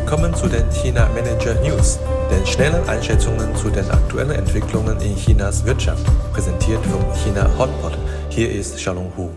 Willkommen zu den China Manager News, den schnellen Einschätzungen zu den aktuellen Entwicklungen in Chinas Wirtschaft, präsentiert vom China Hotpot. Hier ist Xiaolong Hu.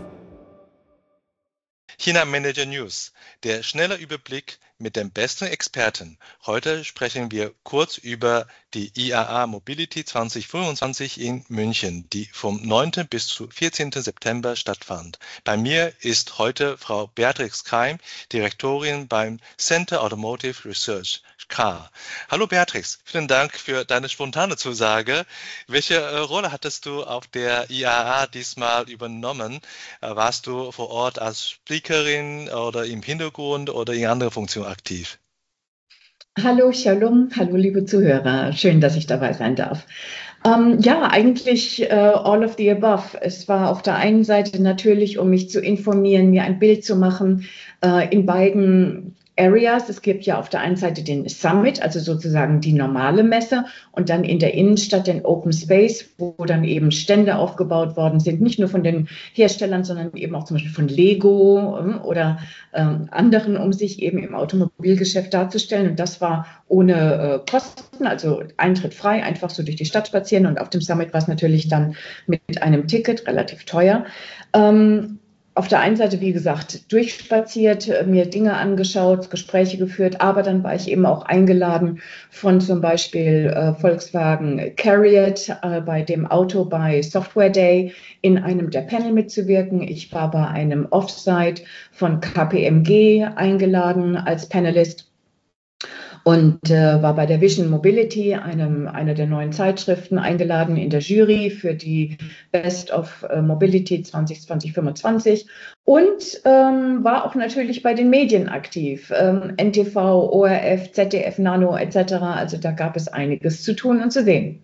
China Manager News, der schnelle Überblick mit den besten Experten. Heute sprechen wir kurz über die IAA Mobility 2025 in München, die vom 9. bis zum 14. September stattfand. Bei mir ist heute Frau Beatrix Keim, Direktorin beim Center Automotive Research, CAR. Hallo Beatrix, vielen Dank für deine spontane Zusage. Welche Rolle hattest du auf der IAA diesmal übernommen? Warst du vor Ort als Speakerin oder im Hintergrund oder in anderer Funktion aktiv? Hallo Xiaolong, hallo liebe Zuhörer, schön, dass ich dabei sein darf. Ja, eigentlich all of the above. Es war auf der einen Seite natürlich, um mich zu informieren, mir ein Bild zu machen in beiden Areas. Es gibt ja auf der einen Seite den Summit, also sozusagen die normale Messe, und dann in der Innenstadt den Open Space, wo dann eben Stände aufgebaut worden sind, nicht nur von den Herstellern, sondern eben auch zum Beispiel von Lego oder anderen, um sich eben im Automobilgeschäft darzustellen. Und das war ohne Kosten, also Eintritt frei, einfach so durch die Stadt spazieren. Und auf dem Summit war es natürlich dann mit einem Ticket relativ teuer. Auf der einen Seite, wie gesagt, durchspaziert, mir Dinge angeschaut, Gespräche geführt, aber dann war ich eben auch eingeladen von zum Beispiel Volkswagen Carriot bei dem Auto bei Software Day in einem der Panel mitzuwirken. Ich war bei einem Offsite von KPMG eingeladen als Panelist und war bei der Vision Mobility, einer der neuen Zeitschriften, eingeladen in der Jury für die Best of Mobility 2025 und war auch natürlich bei den Medien aktiv, NTV, ORF, ZDF, Nano etc. Also da gab es einiges zu tun und zu sehen.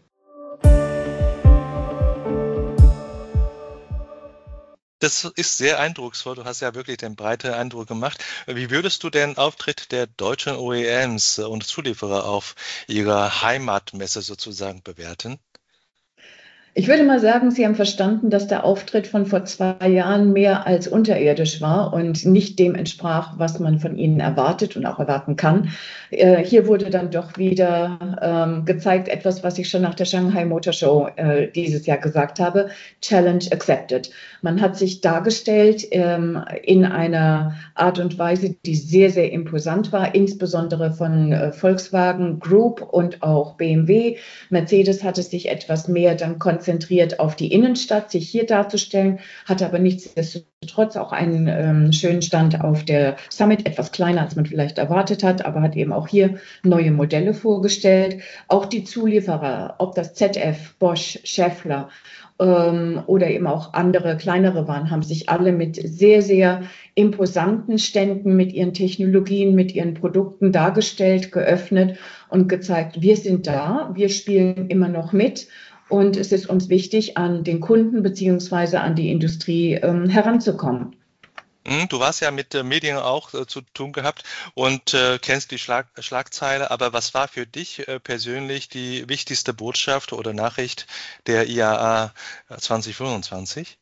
Das ist sehr eindrucksvoll. Du hast ja wirklich den breiten Eindruck gemacht. Wie würdest du den Auftritt der deutschen OEMs und Zulieferer auf ihrer Heimatmesse sozusagen bewerten? Ich würde mal sagen, Sie haben verstanden, dass der Auftritt von vor 2 Jahren mehr als unterirdisch war und nicht dem entsprach, was man von ihnen erwartet und auch erwarten kann. Hier wurde dann doch wieder gezeigt, etwas, was ich schon nach der Shanghai Motor Show dieses Jahr gesagt habe, Challenge accepted. Man hat sich dargestellt in einer Art und Weise, die sehr, sehr imposant war, insbesondere von Volkswagen Group und auch BMW. Mercedes hatte sich etwas mehr dann konzentriert auf die Innenstadt, sich hier darzustellen, hatte aber nichtsdestotrotz auch einen schönen Stand auf der Summit, etwas kleiner, als man vielleicht erwartet hat, aber hat eben auch hier neue Modelle vorgestellt. Auch die Zulieferer, ob das ZF, Bosch, Schaeffler oder eben auch andere, kleinere waren, haben sich alle mit sehr, sehr imposanten Ständen, mit ihren Technologien, mit ihren Produkten dargestellt, geöffnet und gezeigt, wir sind da, wir spielen immer noch mit. Und es ist uns wichtig, an den Kunden beziehungsweise an die Industrie heranzukommen. Du warst ja mit Medien auch zu tun gehabt und kennst die Schlagzeile. Aber was war für dich persönlich die wichtigste Botschaft oder Nachricht der IAA 2025?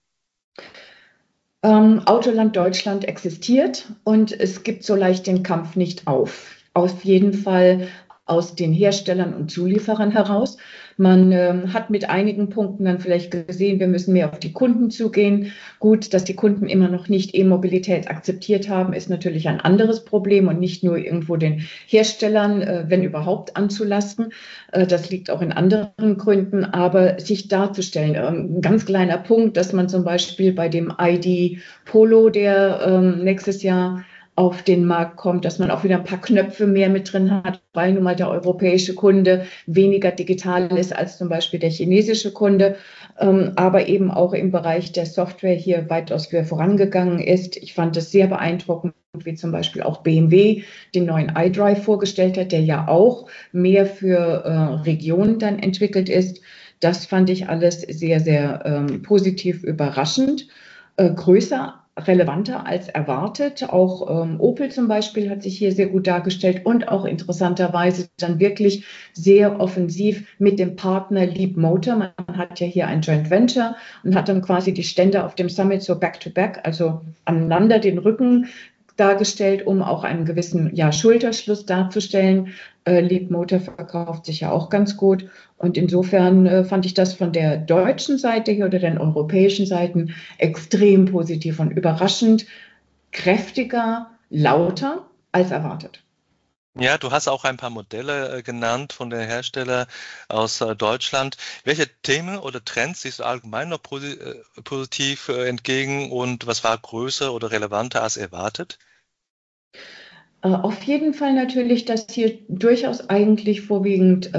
Autoland Deutschland existiert und es gibt so leicht den Kampf nicht auf. Auf jeden Fall aus den Herstellern und Zulieferern heraus. Man hat mit einigen Punkten dann vielleicht gesehen, wir müssen mehr auf die Kunden zugehen. Gut, dass die Kunden immer noch nicht E-Mobilität akzeptiert haben, ist natürlich ein anderes Problem und nicht nur irgendwo den Herstellern, wenn überhaupt, anzulasten. Das liegt auch in anderen Gründen, aber sich darzustellen, ein ganz kleiner Punkt, dass man zum Beispiel bei dem ID Polo, der nächstes Jahr auf den Markt kommt, dass man auch wieder ein paar Knöpfe mehr mit drin hat, weil nun mal der europäische Kunde weniger digital ist als zum Beispiel der chinesische Kunde, aber eben auch im Bereich der Software hier weitaus vorangegangen ist. Ich fand es sehr beeindruckend, wie zum Beispiel auch BMW den neuen iDrive vorgestellt hat, der ja auch mehr für Regionen dann entwickelt ist. Das fand ich alles sehr, sehr positiv überraschend, größer, relevanter als erwartet. Auch Opel zum Beispiel hat sich hier sehr gut dargestellt und auch interessanterweise dann wirklich sehr offensiv mit dem Partner Leapmotor. Man hat ja hier ein Joint Venture und hat dann quasi die Stände auf dem Summit so back-to-back, also aneinander den Rücken dargestellt, um auch einen gewissen Schulterschluss darzustellen. Leapmotor verkauft sich ja auch ganz gut. Und insofern fand ich das von der deutschen Seite hier oder den europäischen Seiten extrem positiv und überraschend kräftiger, lauter als erwartet. Ja, du hast auch ein paar Modelle genannt von den Herstellern aus Deutschland. Welche Themen oder Trends siehst du allgemein noch positiv entgegen und was war größer oder relevanter als erwartet? Auf jeden Fall natürlich, dass hier durchaus eigentlich vorwiegend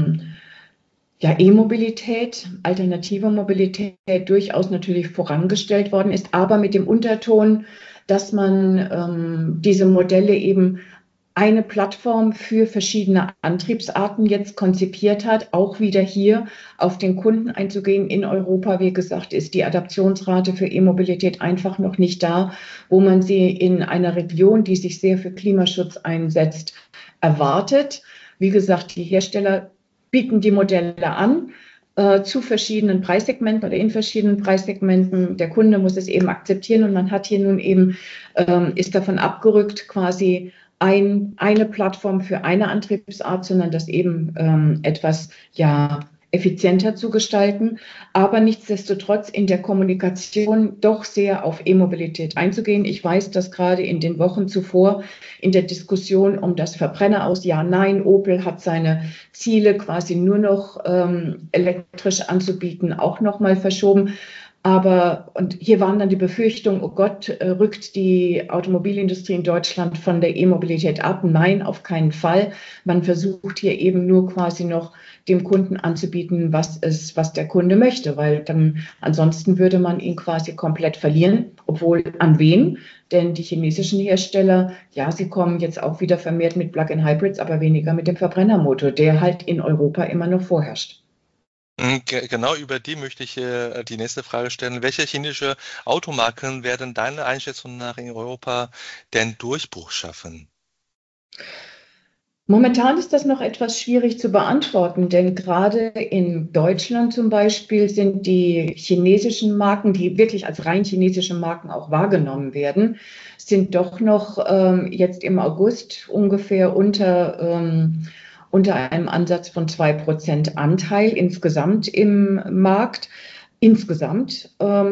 E-Mobilität, alternative Mobilität durchaus natürlich vorangestellt worden ist, aber mit dem Unterton, dass man diese Modelle eben eine Plattform für verschiedene Antriebsarten jetzt konzipiert hat, auch wieder hier auf den Kunden einzugehen. In Europa, wie gesagt, ist die Adaptionsrate für E-Mobilität einfach noch nicht da, wo man sie in einer Region, die sich sehr für Klimaschutz einsetzt, erwartet. Wie gesagt, die Hersteller bieten die Modelle an zu verschiedenen Preissegmenten oder in verschiedenen Preissegmenten. Der Kunde muss es eben akzeptieren und man hat hier nun eben, ist davon abgerückt, quasi eine Plattform für eine Antriebsart, sondern das eben etwas effizienter zu gestalten, aber nichtsdestotrotz in der Kommunikation doch sehr auf E-Mobilität einzugehen. Ich weiß, dass gerade in den Wochen zuvor in der Diskussion um das Verbrenner aus Ja, Nein, Opel hat seine Ziele quasi nur noch elektrisch anzubieten, auch nochmal verschoben. Und hier waren dann die Befürchtungen, oh Gott, rückt die Automobilindustrie in Deutschland von der E-Mobilität ab? Nein, auf keinen Fall. Man versucht hier eben nur quasi noch dem Kunden anzubieten, was der Kunde möchte, weil dann ansonsten würde man ihn quasi komplett verlieren, obwohl an wen? Denn die chinesischen Hersteller, sie kommen jetzt auch wieder vermehrt mit Plug-in-Hybrids, aber weniger mit dem Verbrennermotor, der halt in Europa immer noch vorherrscht. Genau über die möchte ich die nächste Frage stellen. Welche chinesische Automarken werden deiner Einschätzung nach in Europa den Durchbruch schaffen? Momentan ist das noch etwas schwierig zu beantworten, denn gerade in Deutschland zum Beispiel sind die chinesischen Marken, die wirklich als rein chinesische Marken auch wahrgenommen werden, sind doch noch jetzt im August ungefähr unter einem Ansatz von 2% Anteil insgesamt im Markt. Insgesamt.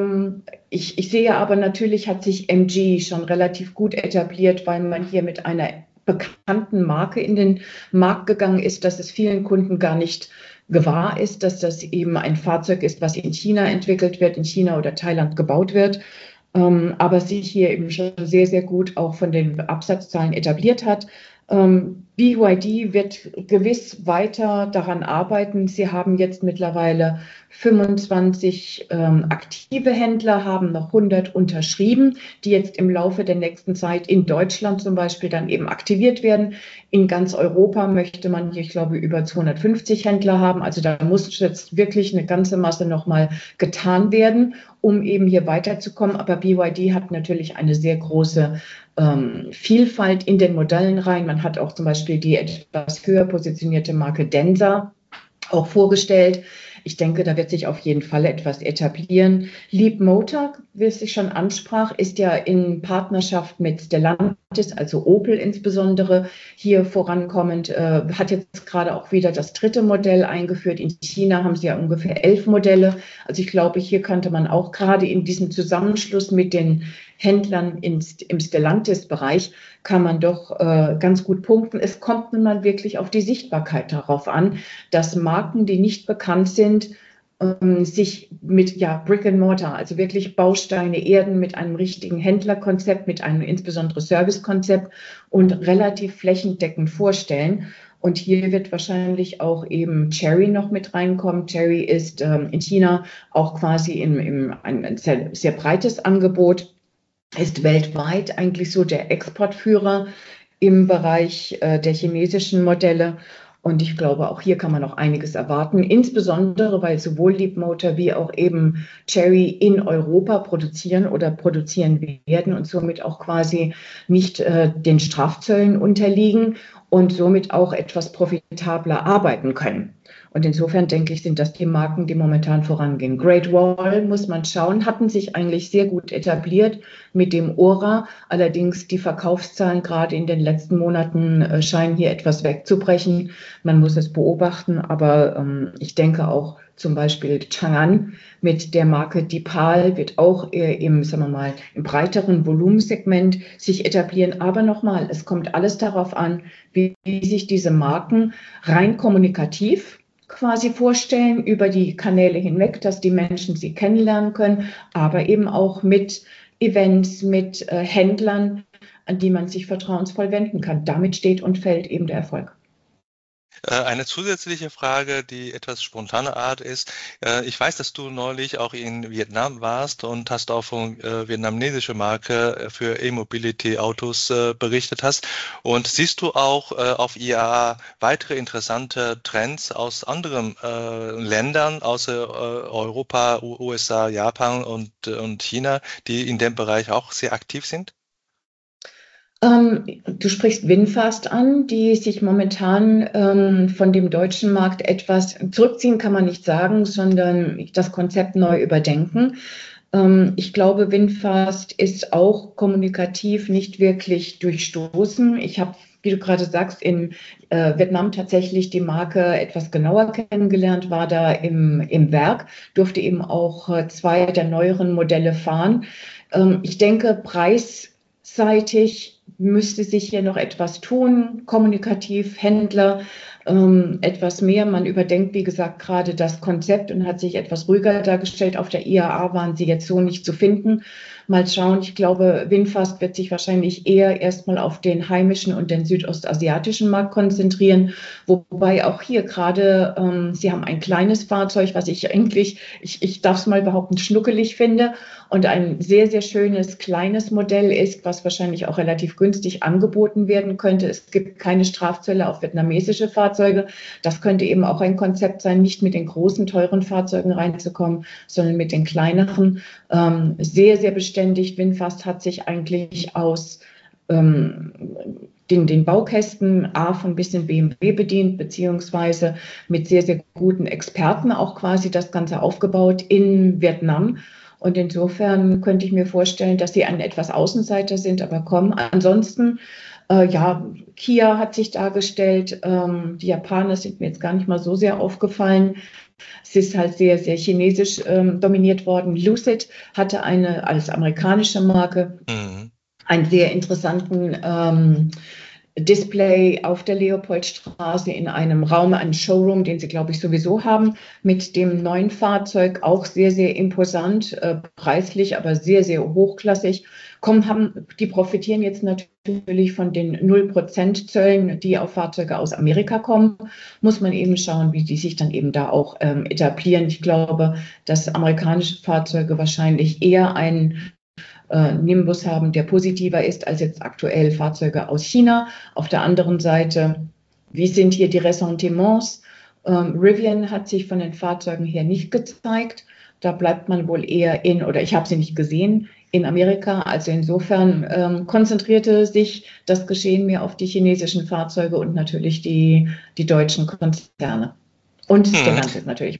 Ich sehe aber natürlich, hat sich MG schon relativ gut etabliert, weil man hier mit einer bekannten Marke in den Markt gegangen ist, dass es vielen Kunden gar nicht gewahr ist, dass das eben ein Fahrzeug ist, was in China entwickelt wird, in China oder Thailand gebaut wird, aber sich hier eben schon sehr, sehr gut auch von den Absatzzahlen etabliert hat. BYD wird gewiss weiter daran arbeiten. Sie haben jetzt mittlerweile 25 aktive Händler, haben noch 100 unterschrieben, die jetzt im Laufe der nächsten Zeit in Deutschland zum Beispiel dann eben aktiviert werden. In ganz Europa möchte man hier, ich glaube, über 250 Händler haben. Also da muss jetzt wirklich eine ganze Masse nochmal getan werden, um eben hier weiterzukommen. Aber BYD hat natürlich eine sehr große Vielfalt in den Modellen rein. Man hat auch zum Beispiel die etwas höher positionierte Marke Denza auch vorgestellt. Ich denke, da wird sich auf jeden Fall etwas etablieren. Leapmotor, wie es sich schon ansprach, ist ja in Partnerschaft mit Stellantis, also Opel insbesondere, hier vorankommend, hat jetzt gerade auch wieder das 3. Modell eingeführt. In China haben sie ja ungefähr 11 Modelle. Also ich glaube, hier könnte man auch gerade in diesem Zusammenschluss mit den Händlern im Stellantis-Bereich kann man doch ganz gut punkten. Es kommt nun mal wirklich auf die Sichtbarkeit darauf an, dass Marken, die nicht bekannt sind, sich mit Brick and Mortar, also wirklich Bausteine erden mit einem richtigen Händlerkonzept, mit einem insbesondere Servicekonzept und relativ flächendeckend vorstellen. Und hier wird wahrscheinlich auch eben Chery noch mit reinkommen. Chery ist in China auch quasi ein sehr, sehr breites Angebot, ist weltweit eigentlich so der Exportführer im Bereich der chinesischen Modelle. Und ich glaube, auch hier kann man noch einiges erwarten, insbesondere weil sowohl Leapmotor wie auch eben Chery in Europa produzieren oder produzieren werden und somit auch quasi nicht den Strafzöllen unterliegen und somit auch etwas profitabler arbeiten können. Und insofern denke ich, sind das die Marken, die momentan vorangehen. Great Wall muss man schauen, hatten sich eigentlich sehr gut etabliert mit dem Ora. Allerdings die Verkaufszahlen gerade in den letzten Monaten scheinen hier etwas wegzubrechen. Man muss es beobachten, aber ich denke auch zum Beispiel Chang'an mit der Marke Dipal wird auch im, sagen wir mal, im breiteren Volumensegment sich etablieren. Aber nochmal, es kommt alles darauf an, wie sich diese Marken rein kommunikativ quasi vorstellen über die Kanäle hinweg, dass die Menschen sie kennenlernen können, aber eben auch mit Events, mit Händlern, an die man sich vertrauensvoll wenden kann. Damit steht und fällt eben der Erfolg. Eine zusätzliche Frage, die etwas spontaner Art ist. Ich weiß, dass du neulich auch in Vietnam warst und hast auch von vietnamesischer Marke für E-Mobility-Autos berichtet hast. Und siehst du auch auf IAA weitere interessante Trends aus anderen Ländern, außer Europa, USA, Japan und China, die in dem Bereich auch sehr aktiv sind? Du sprichst Winfast an, die sich momentan von dem deutschen Markt etwas zurückziehen, kann man nicht sagen, sondern das Konzept neu überdenken. Ich glaube, Winfast ist auch kommunikativ nicht wirklich durchstoßen. Ich habe, wie du gerade sagst, in Vietnam tatsächlich die Marke etwas genauer kennengelernt, war da im Werk, durfte eben auch 2 der neueren Modelle fahren. Ich denke, preisseitig müsste sich hier noch etwas tun, kommunikativ, Händler, etwas mehr. Man überdenkt, wie gesagt, gerade das Konzept und hat sich etwas ruhiger dargestellt. Auf der IAA waren sie jetzt so nicht zu finden. Mal schauen, ich glaube, Winfast wird sich wahrscheinlich eher erstmal auf den heimischen und den südostasiatischen Markt konzentrieren, wobei auch hier gerade, sie haben ein kleines Fahrzeug, was ich eigentlich, ich darf es mal behaupten, schnuckelig finde und ein sehr, sehr schönes kleines Modell ist, was wahrscheinlich auch relativ günstig angeboten werden könnte. Es gibt keine Strafzölle auf vietnamesische Fahrzeuge. Das könnte eben auch ein Konzept sein, nicht mit den großen, teuren Fahrzeugen reinzukommen, sondern mit den kleineren. Sehr, sehr beständig. Winfast hat sich eigentlich aus den Baukästen von ein bisschen BMW bedient, beziehungsweise mit sehr, sehr guten Experten auch quasi das Ganze aufgebaut in Vietnam. Und insofern könnte ich mir vorstellen, dass sie ein etwas Außenseiter sind, aber kommen. Ansonsten, Kia hat sich dargestellt. Die Japaner sind mir jetzt gar nicht mal so sehr aufgefallen. Es ist halt sehr, sehr chinesisch dominiert worden. Lucid hatte als amerikanische Marke einen sehr interessanten Display auf der Leopoldstraße in einem Raum, einem Showroom, den sie, glaube ich, sowieso haben, mit dem neuen Fahrzeug, auch sehr, sehr imposant, preislich, aber sehr, sehr hochklassig. Die profitieren jetzt natürlich von den 0% Zöllen, die auf Fahrzeuge aus Amerika kommen. Muss man eben schauen, wie die sich dann eben da auch etablieren. Ich glaube, dass amerikanische Fahrzeuge wahrscheinlich eher einen Nimbus haben, der positiver ist als jetzt aktuell Fahrzeuge aus China. Auf der anderen Seite, wie sind hier die Ressentiments? Rivian hat sich von den Fahrzeugen her nicht gezeigt. Da bleibt man wohl eher oder ich habe sie nicht gesehen, in Amerika. Also insofern konzentrierte sich das Geschehen mehr auf die chinesischen Fahrzeuge und natürlich die deutschen Konzerne. Und Stellantis natürlich.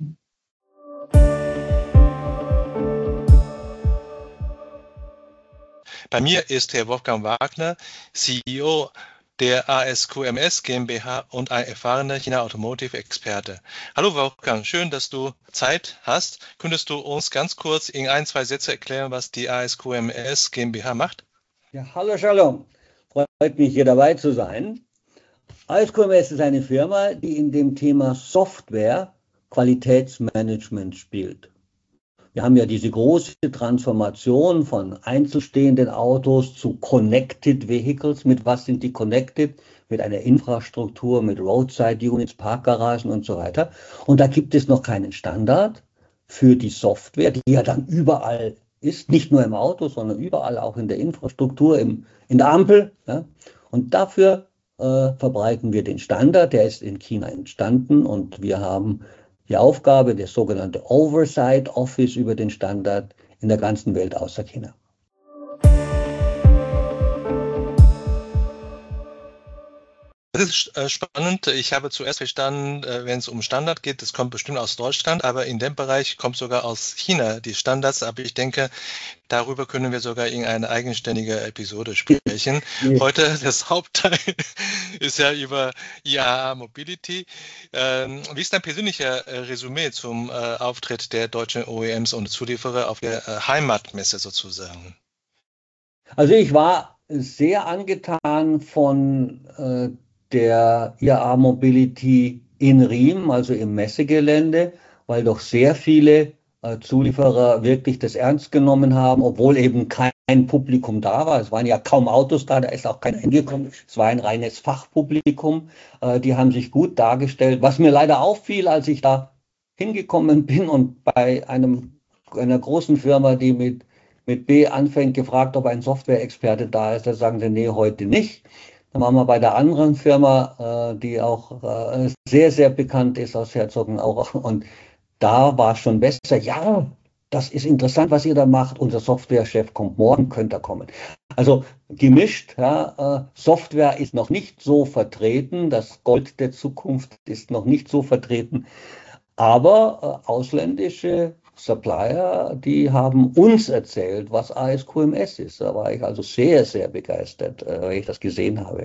Bei mir ist Herr Wolfgang Wagner, CEO der ASQMS GmbH und ein erfahrener China Automotive-Experte. Hallo Wolfgang, schön, dass du Zeit hast. Könntest du uns ganz kurz in 1-2 Sätze erklären, was die ASQMS GmbH macht? Ja, hallo Shalom. Freut mich, hier dabei zu sein. ASQMS ist eine Firma, die in dem Thema Software Qualitätsmanagement spielt. Wir haben ja diese große Transformation von einzelstehenden Autos zu Connected Vehicles. Mit was sind die connected? Mit einer Infrastruktur, mit Roadside Units, Parkgaragen und so weiter. Und da gibt es noch keinen Standard für die Software, die ja dann überall ist, nicht nur im Auto, sondern überall auch in der Infrastruktur, in der Ampel. Ja. Und dafür verbreiten wir den Standard, der ist in China entstanden und wir haben die Aufgabe, das sogenannte Oversight Office über den Standard in der ganzen Welt außer China. Das ist spannend. Ich habe zuerst verstanden, wenn es um Standard geht, das kommt bestimmt aus Deutschland, aber in dem Bereich kommt sogar aus China die Standards. Aber ich denke, darüber können wir sogar in eine eigenständige Episode sprechen. Heute das Hauptteil ist ja über IAA Mobility. Wie ist dein persönlicher Resümee zum Auftritt der deutschen OEMs und Zulieferer auf der Heimatmesse sozusagen? Also ich war sehr angetan von der IAA Mobility in Riem, also im Messegelände, weil doch sehr viele Zulieferer wirklich das ernst genommen haben, obwohl eben kein Publikum da war. Es waren ja kaum Autos da, da ist auch keiner hingekommen. Es war ein reines Fachpublikum. Die haben sich gut dargestellt. Was mir leider auffiel, als ich da hingekommen bin und bei einer großen Firma, die mit B anfängt, gefragt, ob ein Software-Experte da ist, da sagen sie, nee, heute nicht. Dann waren wir bei der anderen Firma, die auch sehr, sehr bekannt ist aus Herzogenaurach, und da war schon besser. Ja, das ist interessant, was ihr da macht. Unser Softwarechef kommt morgen, könnt ihr kommen. Also gemischt, ja, Software ist noch nicht so vertreten, das Gold der Zukunft ist noch nicht so vertreten, aber ausländische Supplier, die haben uns erzählt, was ASQMS ist. Da war ich also sehr, sehr begeistert, wenn ich das gesehen habe.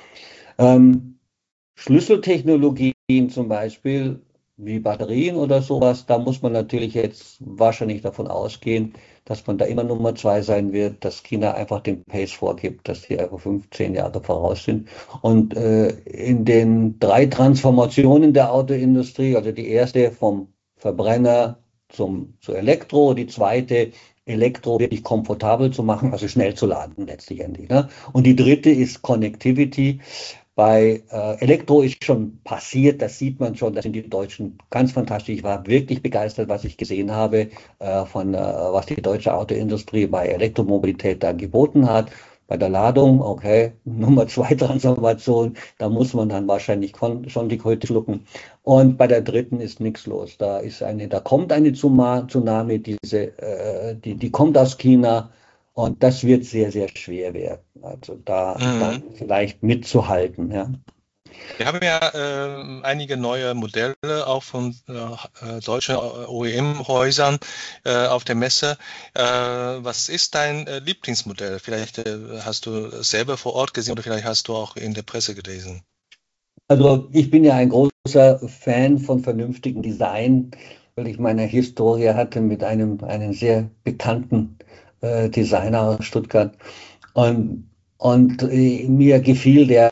Schlüsseltechnologien zum Beispiel, wie Batterien oder sowas, da muss man natürlich jetzt wahrscheinlich davon ausgehen, dass man da immer Nummer 2 sein wird, dass China einfach den Pace vorgibt, dass die einfach 15 Jahre voraus sind. Und in den 3 Transformationen der Autoindustrie, also die erste vom Verbrenner zu Elektro, die zweite, Elektro wirklich komfortabel zu machen, also schnell zu laden letztendlich. Ne? Und die dritte ist Connectivity. Bei Elektro ist schon passiert, das sieht man schon, da sind die Deutschen ganz fantastisch. Ich war wirklich begeistert, was ich gesehen habe, was die deutsche Autoindustrie bei Elektromobilität da geboten hat. Bei der Ladung, okay, Nummer 2 Transformation, da muss man dann wahrscheinlich schon die Kröte schlucken. Und bei der dritten ist nichts los. Da kommt eine Tsunami, die kommt aus China, und das wird sehr, sehr schwer werden. Also da vielleicht mitzuhalten, ja. Wir haben ja einige neue Modelle auch von deutschen OEM-Häusern auf der Messe. Was ist dein Lieblingsmodell? Vielleicht hast du selber vor Ort gesehen oder vielleicht hast du auch in der Presse gelesen. Also ich bin ja ein großer Fan von vernünftigem Design, weil ich meine Historie hatte mit einem sehr bekannten Designer aus Stuttgart. Und mir gefiel der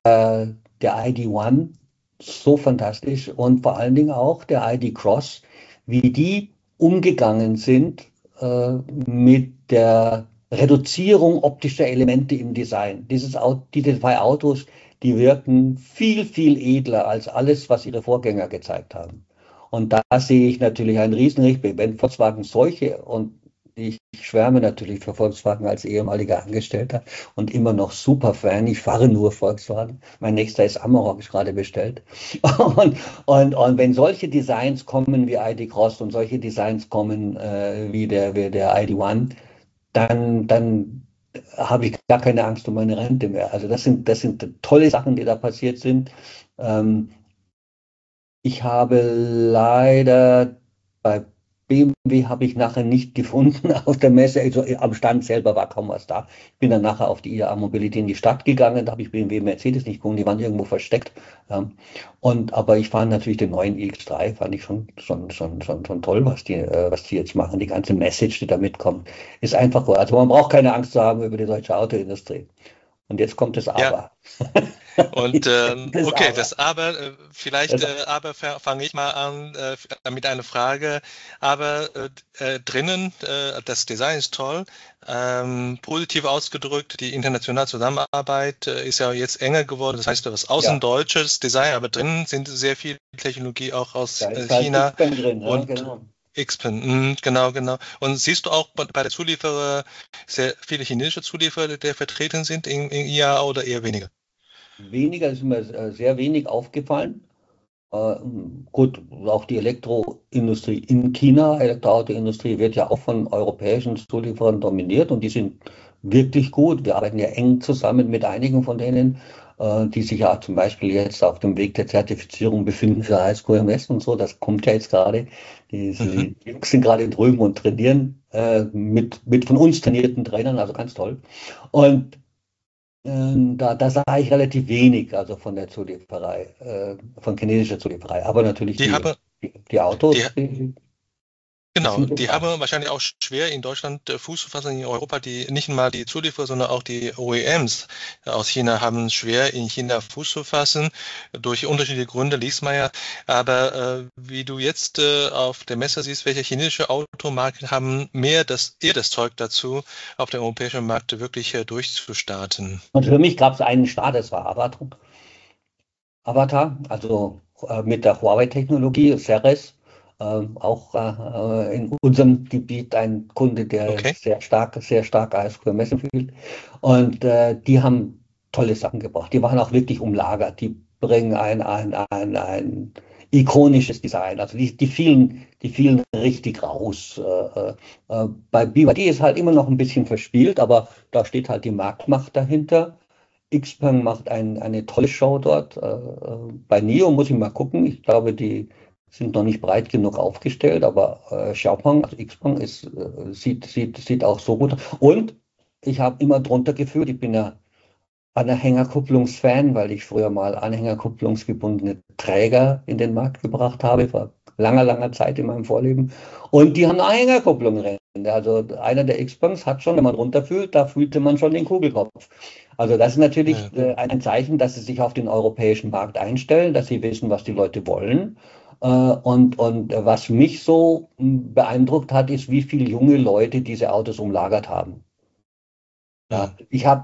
ID.1 so fantastisch und vor allen Dingen auch der ID. Cross, wie die umgegangen sind mit der Reduzierung optischer Elemente im Design. Diese 2 Autos, die wirken viel, viel edler als alles, was ihre Vorgänger gezeigt haben. Und da sehe ich natürlich einen Riesenrichtweg. Wenn Volkswagen solche, und ich schwärme natürlich für Volkswagen als ehemaliger Angestellter und immer noch super Fan. Ich fahre nur Volkswagen. Mein nächster ist Amarok, ist gerade bestellt. Und wenn solche Designs kommen wie ID. Cross und solche Designs kommen wie der ID.1, dann habe ich gar keine Angst um meine Rente mehr. Also das sind tolle Sachen, die da passiert sind. Ich habe leider bei BMW habe ich nachher nicht gefunden auf der Messe, also am Stand selber war kaum was da. Ich bin dann nachher auf die IAA Mobility in die Stadt gegangen, da habe ich BMW Mercedes nicht gefunden, die waren irgendwo versteckt. Aber ich fand natürlich den neuen iX3, fand ich schon toll, was die jetzt machen. Die ganze Message, die da mitkommt, ist einfach gut. Also man braucht keine Angst zu haben über die deutsche Autoindustrie. Und jetzt kommt das Aber. Ja. Und das Aber, aber fange ich mal an mit einer Frage. Aber drinnen, das Design ist toll, positiv ausgedrückt, die internationale Zusammenarbeit ist ja jetzt enger geworden. Das heißt, das außendeutsches Design, aber drinnen sind sehr viel Technologie auch aus China. Drin, und genau. Xpeng, genau. Und siehst du auch bei der Zulieferer sehr viele chinesische Zulieferer, die vertreten sind in IAA oder eher weniger? Weniger, ist mir sehr wenig aufgefallen. Gut, auch die Elektroindustrie in China, Elektroautoindustrie wird ja auch von europäischen Zulieferern dominiert und die sind wirklich gut. Wir arbeiten ja eng zusammen mit einigen von denen. die sich ja zum Beispiel jetzt auf dem Weg der Zertifizierung befinden für HSQMS und so. Das kommt ja jetzt gerade. Die Jungs sind gerade drüben und trainieren mit von uns trainierten Trainern, also ganz toll. Und da sah ich relativ wenig, also von der Zulieferei, von chinesischer Zulieferei. Aber natürlich die Autos. Genau, die haben wahrscheinlich auch schwer in Deutschland Fuß zu fassen, in Europa, nicht mal die Zulieferer, sondern auch die OEMs aus China haben schwer in China Fuß zu fassen, durch unterschiedliche Gründe, liest man ja. Aber wie du jetzt auf der Messe siehst, welche chinesische Automarken haben eher das Zeug dazu, auf dem europäischen Markt wirklich durchzustarten? Und für mich gab es einen Start, das war Avatar, also mit der Huawei-Technologie, Ceres. Auch in unserem Gebiet ein Kunde, der sehr stark ASQMS empfiehlt. Und die haben tolle Sachen gebracht. Die waren auch wirklich umlagert. Die bringen ein ikonisches Design. Also die fielen richtig raus. Bei BYD ist halt immer noch ein bisschen verspielt, aber da steht halt die Marktmacht dahinter. XPeng macht eine tolle Show dort. Bei NIO muss ich mal gucken. Ich glaube, die sind noch nicht breit genug aufgestellt, aber Xiaopeng, also XPeng, sieht auch so gut aus. Und ich habe immer drunter gefühlt, ich bin ja Anhängerkupplungsfan, weil ich früher mal anhängerkupplungsgebundene Träger in den Markt gebracht habe, vor langer Zeit in meinem Vorleben. Und die haben eine Anhängerkupplung drin. Also einer der Xpengs hat schon, wenn man runterfühlt, da fühlte man schon den Kugelkopf. Also das ist natürlich ein Zeichen, dass sie sich auf den europäischen Markt einstellen, dass sie wissen, was die Leute wollen. Und was mich so beeindruckt hat, ist, wie viele junge Leute diese Autos umlagert haben. Ja,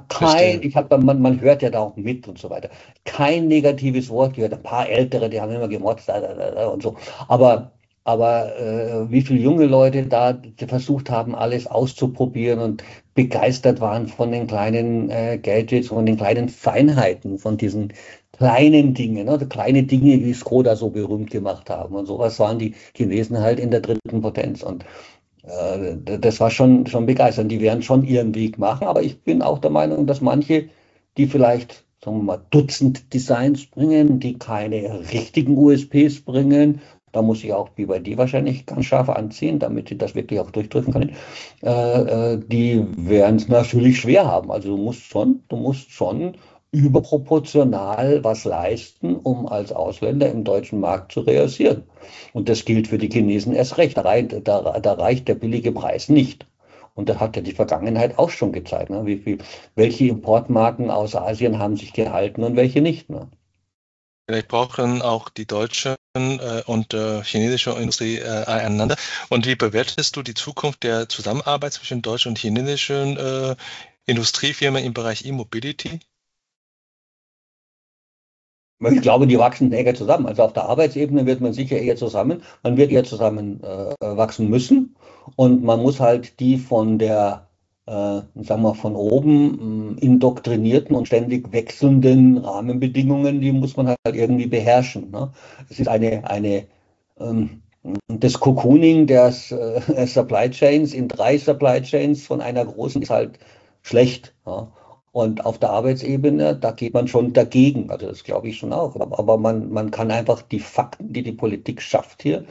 man hört ja da auch mit und so weiter. Kein negatives Wort gehört. Ein paar Ältere, die haben immer gemotzt und so. Aber wie viele junge Leute da versucht haben, alles auszuprobieren und begeistert waren von den kleinen Gadgets, von den kleinen Feinheiten, von diesen kleinen Dingen, also kleine Dinge, die Skoda so berühmt gemacht haben und sowas waren die Chinesen halt in der dritten Potenz und das war schon begeisternd. Die werden schon ihren Weg machen, aber ich bin auch der Meinung, dass manche, die vielleicht, sagen wir mal, Dutzend Designs bringen, die keine richtigen USPs bringen, da muss ich auch BYD wahrscheinlich ganz scharf anziehen, damit sie das wirklich auch durchdrücken können, die werden es natürlich schwer haben. Also du musst schon überproportional was leisten, um als Ausländer im deutschen Markt zu reüssieren. Und das gilt für die Chinesen erst recht. Da reicht der billige Preis nicht. Und das hat ja die Vergangenheit auch schon gezeigt. Ne? Welche Importmarken aus Asien haben sich gehalten und welche nicht. Ne? Vielleicht brauchen auch die deutsche und chinesische Industrie einander. Und wie bewertest du die Zukunft der Zusammenarbeit zwischen deutschen und chinesischen Industriefirmen im Bereich E-Mobility? Ich glaube, die wachsen eher zusammen. Also auf der Arbeitsebene wird man sicher eher zusammen. Man wird eher zusammen wachsen müssen. Und man muss halt die von der, sagen wir, von oben indoktrinierten und ständig wechselnden Rahmenbedingungen, die muss man halt irgendwie beherrschen. Ne? Es ist das Cocooning der Supply Chains in 3 Supply Chains von einer großen ist halt schlecht. Ja? Und auf der Arbeitsebene, da geht man schon dagegen. Also das glaube ich schon auch. Aber man kann einfach die Fakten, die Politik schafft hier,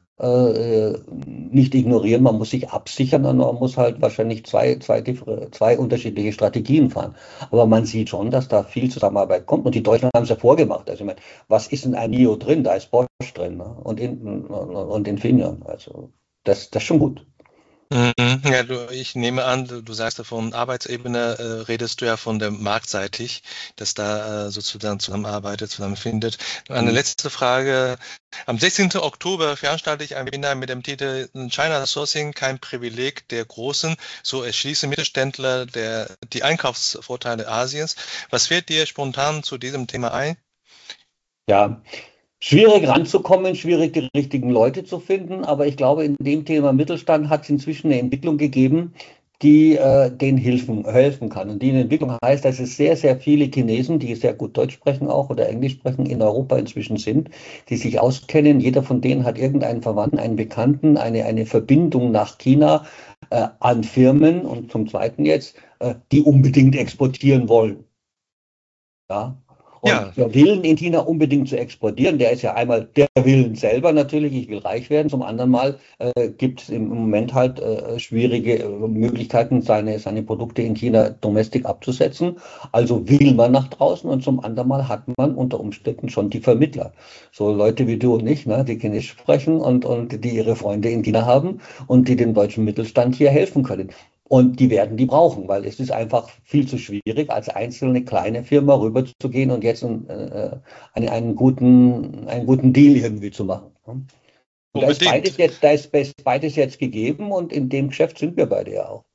nicht ignorieren. Man muss sich absichern und man muss halt wahrscheinlich zwei unterschiedliche Strategien fahren. Aber man sieht schon, dass da viel Zusammenarbeit kommt. Und die Deutschen haben es ja vorgemacht. Also ich meine, was ist in einem NIO drin? Da ist Bosch drin, ne? Und Infineon. Also das ist schon gut. Ja, ich nehme an, du sagst, von Arbeitsebene redest du ja von der marktseitig, dass da sozusagen zusammenfindet. Eine letzte Frage. Am 16. Oktober veranstalte ich ein Webinar mit dem Titel China Sourcing, kein Privileg der Großen. So erschließen Mittelständler die Einkaufsvorteile Asiens. Was fällt dir spontan zu diesem Thema ein? Ja. Schwierig ranzukommen, schwierig die richtigen Leute zu finden, aber ich glaube, in dem Thema Mittelstand hat es inzwischen eine Entwicklung gegeben, die denen helfen kann. Und die Entwicklung heißt, dass es sehr, sehr viele Chinesen, die sehr gut Deutsch sprechen auch oder Englisch sprechen, in Europa inzwischen sind, die sich auskennen. Jeder von denen hat irgendeinen Verwandten, einen Bekannten, eine Verbindung nach China an Firmen und zum Zweiten jetzt, die unbedingt exportieren wollen. Ja. Und der Willen in China unbedingt zu exportieren, der ist ja einmal der Willen selber natürlich, ich will reich werden. Zum anderen Mal gibt es im Moment halt schwierige Möglichkeiten, seine Produkte in China domestic abzusetzen. Also will man nach draußen und zum anderen Mal hat man unter Umständen schon die Vermittler. So Leute wie du und ich, ne, die Chinesisch sprechen und die ihre Freunde in China haben und die dem deutschen Mittelstand hier helfen können. Und die werden die brauchen, weil es ist einfach viel zu schwierig, als einzelne kleine Firma rüberzugehen und jetzt einen guten Deal irgendwie zu machen. Und da ist beides jetzt gegeben und in dem Geschäft sind wir beide ja auch.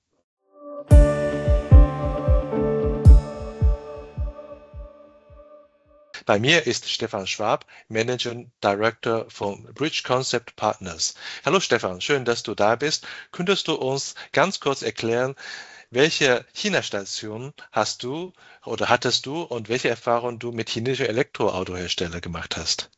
Bei mir ist Stefan Schwab, Managing Director von Bridge Concept Partners. Hallo Stefan, schön, dass du da bist. Könntest du uns ganz kurz erklären, welche China-Station hattest du und welche Erfahrungen du mit chinesischen Elektroautoherstellern gemacht hast?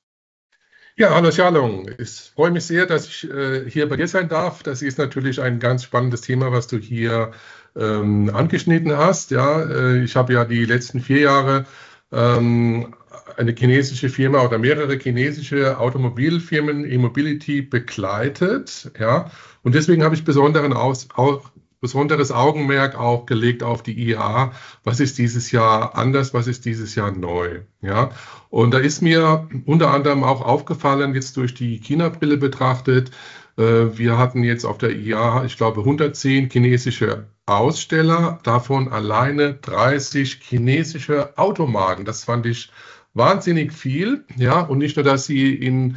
Ja, hallo Xiaolong. Ich freue mich sehr, dass ich hier bei dir sein darf. Das ist natürlich ein ganz spannendes Thema, was du hier angeschnitten hast. Ja, ich habe ja die letzten 4 Jahre eine chinesische Firma oder mehrere chinesische Automobilfirmen E-Mobility begleitet. Ja, und deswegen habe ich besonderes Augenmerk auch gelegt auf die IAA. Was ist dieses Jahr anders? Was ist dieses Jahr neu? Ja, und da ist mir unter anderem auch aufgefallen, jetzt durch die China-Brille betrachtet, wir hatten jetzt auf der IAA, ich glaube, 110 chinesische Aussteller, davon alleine 30 chinesische Automarken. Das fand ich wahnsinnig viel. Ja, und nicht nur, dass sie in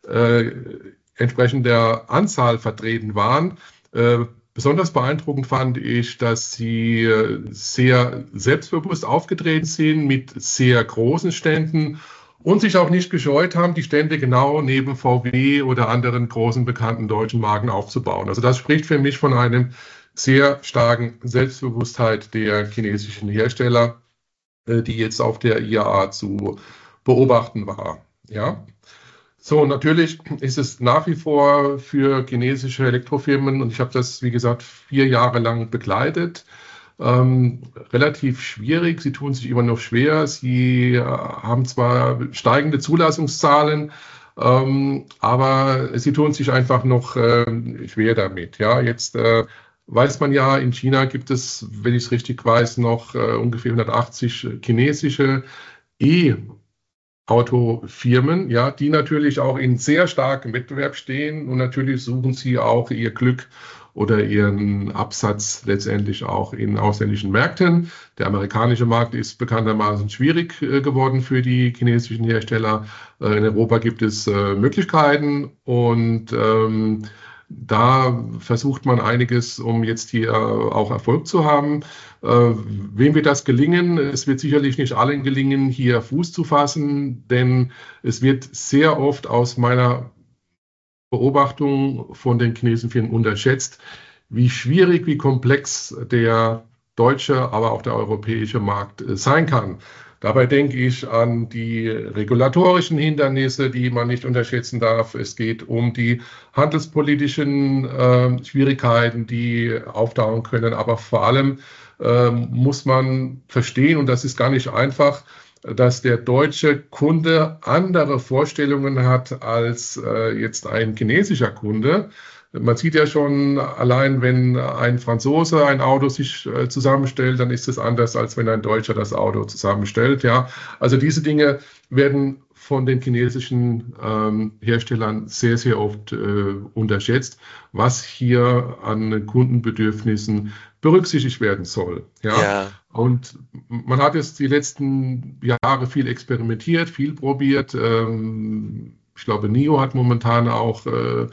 entsprechender Anzahl vertreten waren. Besonders beeindruckend fand ich, dass sie sehr selbstbewusst aufgetreten sind mit sehr großen Ständen und sich auch nicht gescheut haben, die Stände genau neben VW oder anderen großen bekannten deutschen Marken aufzubauen. Also das spricht für mich von einem sehr starken Selbstbewusstheit der chinesischen Hersteller, die jetzt auf der IAA zu beobachten war. Ja. So, natürlich ist es nach wie vor für chinesische Elektrofirmen, und ich habe das, wie gesagt, 4 Jahre lang begleitet, relativ schwierig. Sie tun sich immer noch schwer. Sie haben zwar steigende Zulassungszahlen, aber sie tun sich einfach noch schwer damit. Ja, jetzt weiß man ja, in China gibt es, wenn ich es richtig weiß, noch ungefähr 180 chinesische Autofirmen, ja, die natürlich auch in sehr starkem Wettbewerb stehen und natürlich suchen sie auch ihr Glück oder ihren Absatz letztendlich auch in ausländischen Märkten. Der amerikanische Markt ist bekanntermaßen schwierig geworden für die chinesischen Hersteller. In Europa gibt es Möglichkeiten und da versucht man einiges, um jetzt hier auch Erfolg zu haben. Wem wird das gelingen? Es wird sicherlich nicht allen gelingen, hier Fuß zu fassen, denn es wird sehr oft aus meiner Beobachtung von den chinesischen Firmen unterschätzt, wie schwierig, wie komplex der deutsche, aber auch der europäische Markt sein kann. Dabei denke ich an die regulatorischen Hindernisse, die man nicht unterschätzen darf. Es geht um die handelspolitischen Schwierigkeiten, die auftauchen können. Aber vor allem muss man verstehen, und das ist gar nicht einfach, dass der deutsche Kunde andere Vorstellungen hat als jetzt ein chinesischer Kunde. Man sieht ja schon, allein wenn ein Franzose ein Auto sich zusammenstellt, dann ist es anders, als wenn ein Deutscher das Auto zusammenstellt. Ja, also diese Dinge werden von den chinesischen Herstellern sehr, sehr oft unterschätzt, was hier an Kundenbedürfnissen berücksichtigt werden soll. Ja. Und man hat jetzt die letzten Jahre viel experimentiert, viel probiert. Ich glaube, NIO hat momentan auch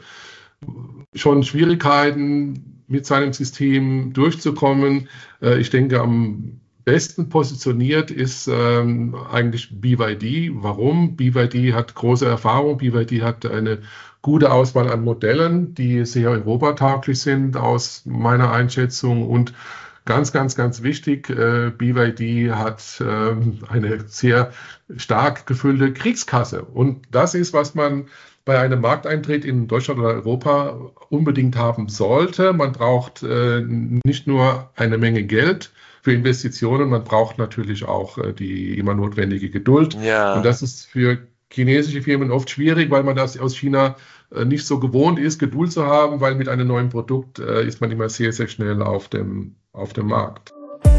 schon Schwierigkeiten, mit seinem System durchzukommen. Ich denke, am besten positioniert ist eigentlich BYD. Warum? BYD hat große Erfahrung. BYD hat eine gute Auswahl an Modellen, die sehr europatauglich sind aus meiner Einschätzung. Und ganz, ganz, ganz wichtig, BYD hat eine sehr stark gefüllte Kriegskasse. Und das ist, was man bei einem Markteintritt in Deutschland oder Europa unbedingt haben sollte. Man braucht nicht nur eine Menge Geld, für Investitionen. Man braucht natürlich auch die immer notwendige Geduld. Ja. Und das ist für chinesische Firmen oft schwierig, weil man das aus China nicht so gewohnt ist, Geduld zu haben, weil mit einem neuen Produkt ist man immer sehr, sehr schnell auf dem Markt.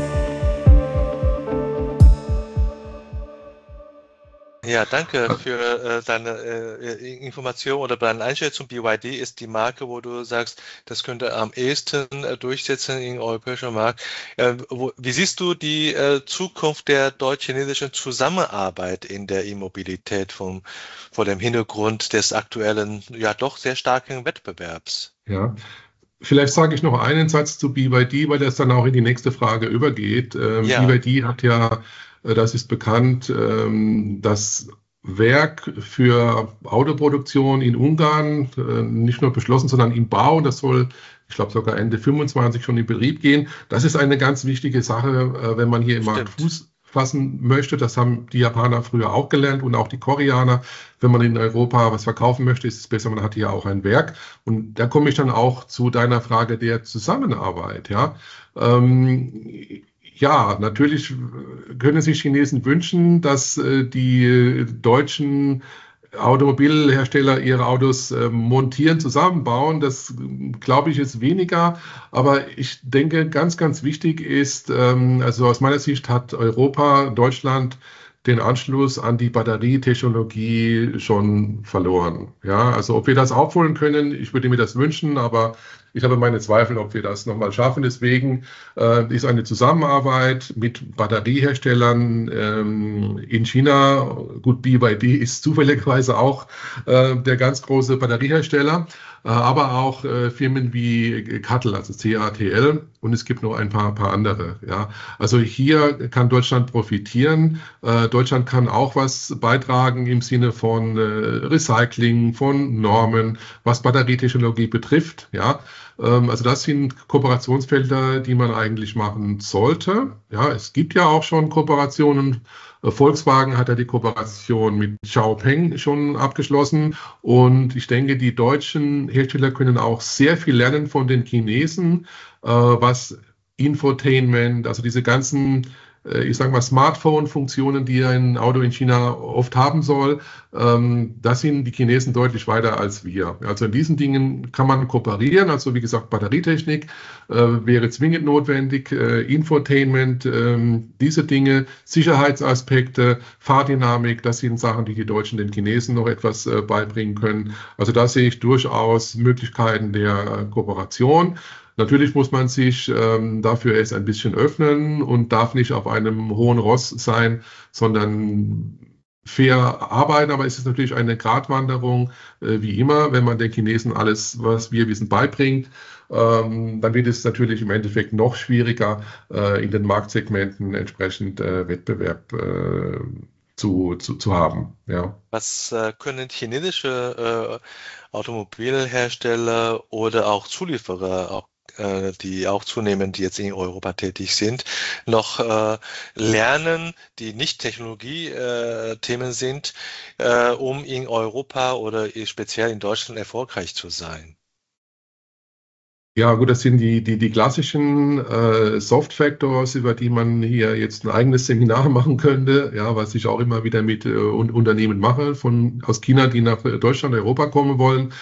Ja, danke für deine Information oder deine Einschätzung. BYD ist die Marke, wo du sagst, das könnte am ehesten durchsetzen im europäischen Markt. Wie siehst du die Zukunft der deutsch-chinesischen Zusammenarbeit in der E-Mobilität vor dem Hintergrund des aktuellen, ja doch sehr starken Wettbewerbs? Ja. Vielleicht sage ich noch einen Satz zu BYD, weil das dann auch in die nächste Frage übergeht. Ja. BYD hat ja, das ist bekannt, das Werk für Autoproduktion in Ungarn nicht nur beschlossen, sondern im Bau. Das soll, ich glaube, sogar Ende 2025 schon in Betrieb gehen. Das ist eine ganz wichtige Sache, wenn man hier im Markt Fuß fassen möchte. Das haben die Japaner früher auch gelernt und auch die Koreaner. Wenn man in Europa was verkaufen möchte, ist es besser, man hat hier auch ein Werk. Und da komme ich dann auch zu deiner Frage der Zusammenarbeit. Ja, ja, natürlich können sich Chinesen wünschen, dass die deutschen Automobilhersteller ihre Autos montieren, zusammenbauen. Das glaube ich ist weniger. Aber ich denke, ganz, ganz wichtig ist, also aus meiner Sicht hat Europa, Deutschland den Anschluss an die Batterietechnologie schon verloren. Ja, also ob wir das aufholen können, ich würde mir das wünschen, aber ich habe meine Zweifel, ob wir das nochmal schaffen. Deswegen ist eine Zusammenarbeit mit Batterieherstellern in China, gut, BYD ist zufälligerweise auch der ganz große Batteriehersteller, aber auch Firmen wie CATL, also CATL, und es gibt noch ein paar andere. Ja, also hier kann Deutschland profitieren. Deutschland kann auch was beitragen im Sinne von Recycling, von Normen, was Batterietechnologie betrifft. Ja, also das sind Kooperationsfelder, die man eigentlich machen sollte. Ja, es gibt ja auch schon Kooperationen. Volkswagen hat ja die Kooperation mit Xiaopeng schon abgeschlossen. Und ich denke, die deutschen Hersteller können auch sehr viel lernen von den Chinesen, was Infotainment, also diese ganzen, ich sage mal, Smartphone-Funktionen, die ein Auto in China oft haben soll, da sind die Chinesen deutlich weiter als wir. Also in diesen Dingen kann man kooperieren. Also wie gesagt, Batterietechnik wäre zwingend notwendig, Infotainment, diese Dinge, Sicherheitsaspekte, Fahrdynamik, das sind Sachen, die die Deutschen den Chinesen noch etwas beibringen können. Also da sehe ich durchaus Möglichkeiten der Kooperation. Natürlich muss man sich dafür erst ein bisschen öffnen und darf nicht auf einem hohen Ross sein, sondern fair arbeiten. Aber es ist natürlich eine Gratwanderung, wie immer, wenn man den Chinesen alles, was wir wissen, beibringt. Dann wird es natürlich im Endeffekt noch schwieriger, in den Marktsegmenten entsprechend Wettbewerb zu haben. Ja. Was können chinesische Automobilhersteller oder auch Zulieferer, die auch zunehmend jetzt in Europa tätig sind, noch lernen, die nicht Technologie-Themen sind, um in Europa oder speziell in Deutschland erfolgreich zu sein? Ja, gut, das sind die klassischen Soft Factors, über die man hier jetzt ein eigenes Seminar machen könnte, ja, was ich auch immer wieder mit Unternehmen mache, aus China, die nach Deutschland, Europa kommen wollen.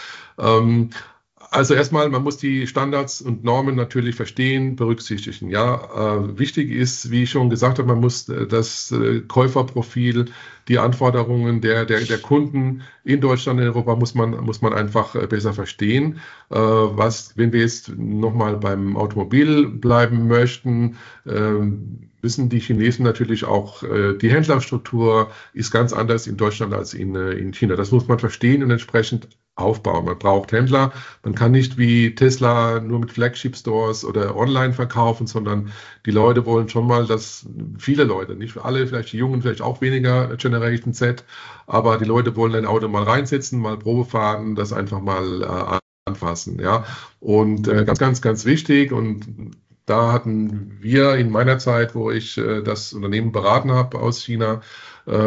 Also erstmal, man muss die Standards und Normen natürlich verstehen, berücksichtigen. Ja, wichtig ist, wie ich schon gesagt habe, man muss das Käuferprofil, die Anforderungen der Kunden in Deutschland, in Europa muss man einfach besser verstehen. Wenn wir jetzt nochmal beim Automobil bleiben möchten, wissen die Chinesen natürlich auch, die Händlerstruktur ist ganz anders in Deutschland als in China. Das muss man verstehen und entsprechend aufbauen. Man braucht Händler. Man kann nicht wie Tesla nur mit Flagship-Stores oder online verkaufen, sondern die Leute wollen schon mal, dass viele Leute, nicht alle, vielleicht die Jungen, vielleicht auch weniger Generation Z, aber die Leute wollen ein Auto mal reinsetzen, mal Probe fahren, das einfach mal anfassen. Ja, und ganz, ganz, ganz wichtig, und da hatten wir in meiner Zeit, wo ich das Unternehmen beraten habe aus China,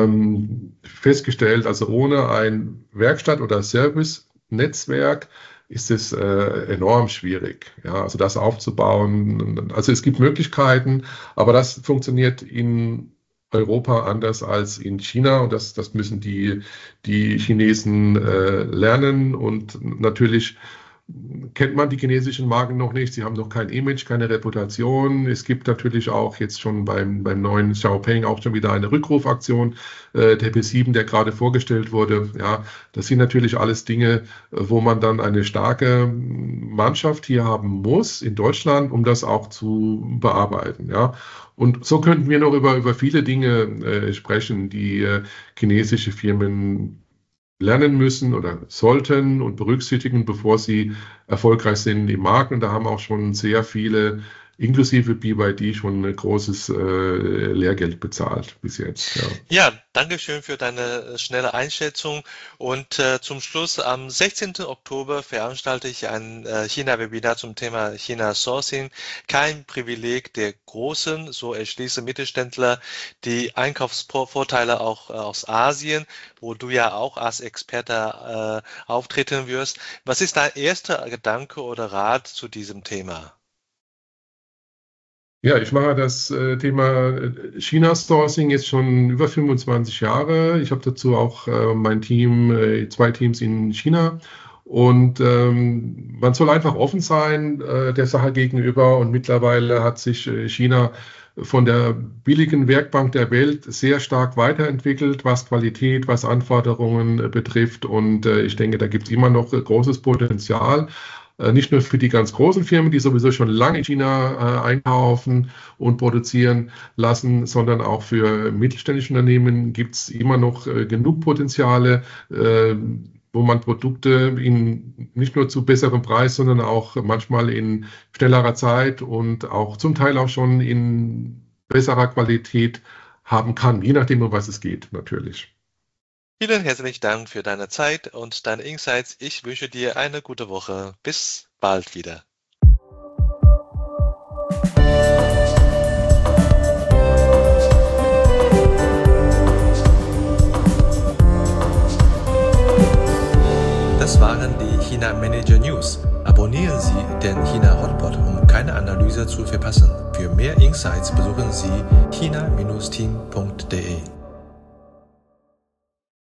festgestellt, also ohne ein Werkstatt- oder Service-Netzwerk ist es enorm schwierig, ja, also das aufzubauen. Also es gibt Möglichkeiten, aber das funktioniert in Europa anders als in China und das müssen die Chinesen lernen und natürlich kennt man die chinesischen Marken noch nicht. Sie haben noch kein Image, keine Reputation. Es gibt natürlich auch jetzt schon beim neuen Xiaopeng auch schon wieder eine Rückrufaktion. Der P7, der gerade vorgestellt wurde. Ja, das sind natürlich alles Dinge, wo man dann eine starke Mannschaft hier haben muss in Deutschland, um das auch zu bearbeiten. Ja. Und so könnten wir noch über viele Dinge sprechen, die chinesische Firmen lernen müssen oder sollten und berücksichtigen, bevor sie erfolgreich sind im Markt. Und da haben auch schon sehr viele, inklusive BYD, schon ein großes Lehrgeld bezahlt bis jetzt. Ja, danke schön für deine schnelle Einschätzung. Und zum Schluss, am 16. Oktober veranstalte ich ein China-Webinar zum Thema China-Sourcing. Kein Privileg der Großen, so erschließen Mittelständler die Einkaufsvorteile auch aus Asien, wo du ja auch als Experte auftreten wirst. Was ist dein erster Gedanke oder Rat zu diesem Thema? Ja, ich mache das Thema China-Sourcing jetzt schon über 25 Jahre. Ich habe dazu auch mein Team, 2 Teams in China. Und man soll einfach offen sein der Sache gegenüber. Und mittlerweile hat sich China von der billigen Werkbank der Welt sehr stark weiterentwickelt, was Qualität, was Anforderungen betrifft. Und ich denke, da gibt es immer noch großes Potenzial. Nicht nur für die ganz großen Firmen, die sowieso schon lange in China einkaufen und produzieren lassen, sondern auch für mittelständische Unternehmen gibt es immer noch genug Potenziale, wo man Produkte nicht nur zu besserem Preis, sondern auch manchmal in schnellerer Zeit und auch zum Teil auch schon in besserer Qualität haben kann, je nachdem, um was es geht, natürlich. Vielen herzlichen Dank für deine Zeit und deine Insights. Ich wünsche dir eine gute Woche. Bis bald wieder. Das waren die China Manager News. Abonnieren Sie den China Hotpot, um keine Analyse zu verpassen. Für mehr Insights besuchen Sie china-team.de.